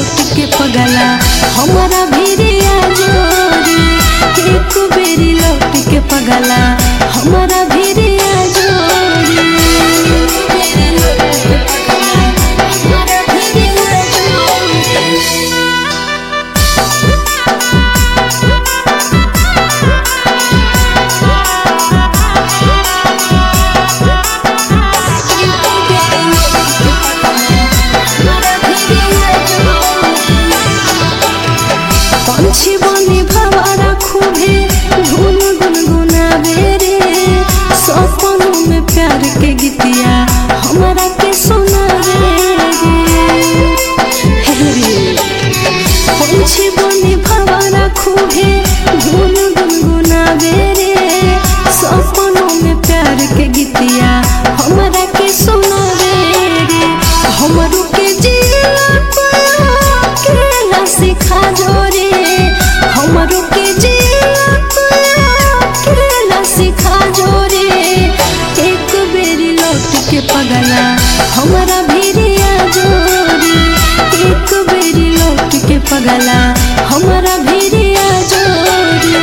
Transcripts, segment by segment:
लौट के पगला हमारा भिरिया जोरे। एक बेरी लौट के पगला हमारा भिरिया जोरे। पंछी बनी भंवरा खूबे धुन गुनगुनावे रे। सपनों में प्यार के गीतिया हमरा के सुनावे रे। पंछी बनी भंवरा खूबे धुन गुनगुनावे रे। सपनों में प्यार के गीतिया हमरा के सुनावे रे। हमरो के जिया केला सिखा जोरे। हमरो के जिया केला सिखा जोरे। एक बेरी लौट के पगला हमारा भिरिया जोरे। एक बेरी लौट के पगला हमारा भिरिया जोरे।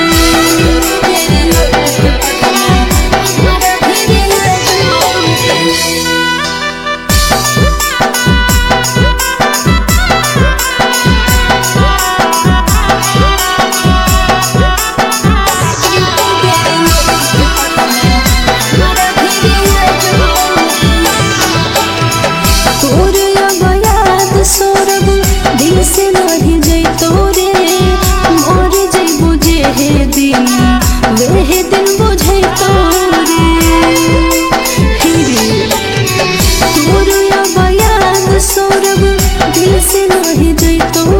दिल से नहीं जैतो रे। मोर जैबो जेहे दिन वेहे दिन बुझैतो रे। तोर अब याद सौरभ दिल से नहीं जैतो